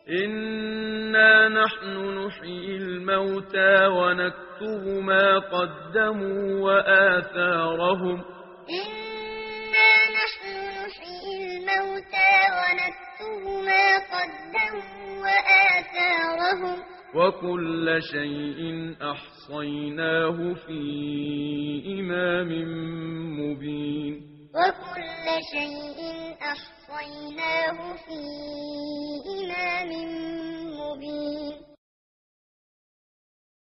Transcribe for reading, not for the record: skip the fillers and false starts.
إنا نحن نحيي الموتى ونكتب ما قدموا وآثارهم إنا نحن نحيي الموتى ونكتب ما قدموا وآثارهم وكل شيء أحصيناه في إمام مبين وكل شيء أحصيناه في إمام مبين